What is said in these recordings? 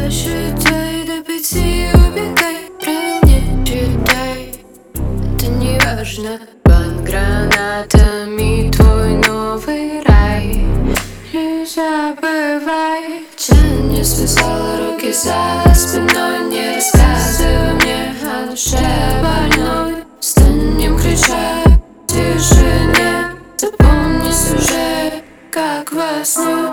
Считай до 5, убегай, правил не читай. Это не важно. Под гранатами твой новый рай. Не забывай. Тень не связала руки за спиной. Не рассказывай мне о душе больной. Станем кричать в тишине. Запомни сюжет, как во сне.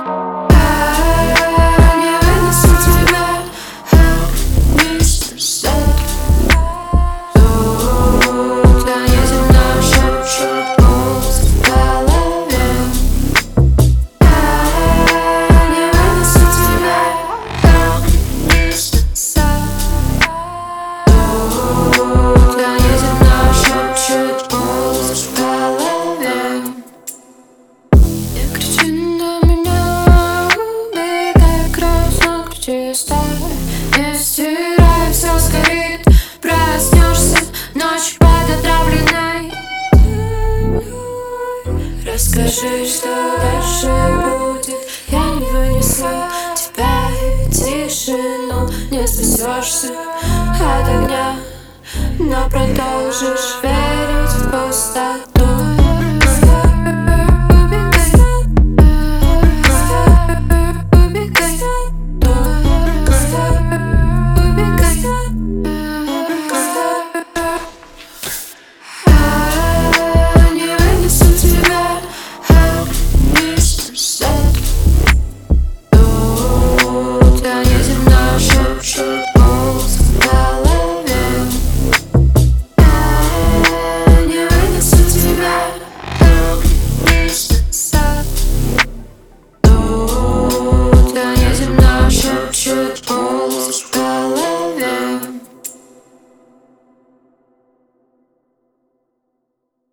Не стирай, все сгорит. Проснешься, ночь под отравленной. Расскажи, что дальше будет. Я не вынесу тебя и тишину. Не спасешься от огня, но продолжишь верить в пустоту.